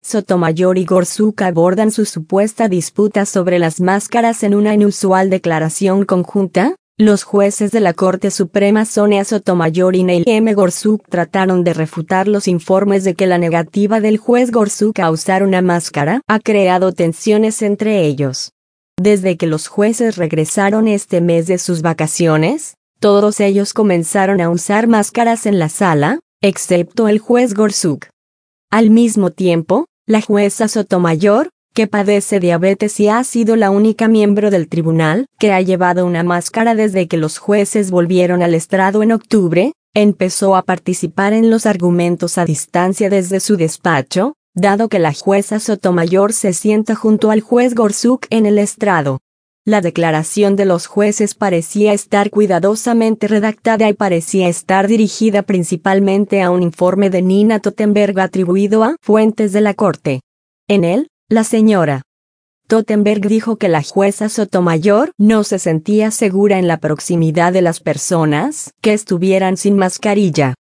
Sotomayor y Gorsuch abordan su supuesta disputa sobre las máscaras en una inusual declaración conjunta. Los jueces de la Corte Suprema Sonia Sotomayor y Neil M. Gorsuch trataron de refutar los informes de que la negativa del juez Gorsuch a usar una máscara ha creado tensiones entre ellos. Desde que los jueces regresaron este mes de sus vacaciones, todos ellos comenzaron a usar máscaras en la sala, excepto el juez Gorsuch. Al mismo tiempo, la jueza Sotomayor, que padece diabetes y ha sido la única miembro del tribunal que ha llevado una máscara desde que los jueces volvieron al estrado en octubre, empezó a participar en los argumentos a distancia desde su despacho, dado que la jueza Sotomayor se sienta junto al juez Gorsuch en el estrado. La declaración de los jueces parecía estar cuidadosamente redactada y parecía estar dirigida principalmente a un informe de Nina Totenberg atribuido a fuentes de la Corte. En él, la señora Totenberg dijo que la jueza Sotomayor no se sentía segura en la proximidad de las personas que estuvieran sin mascarilla.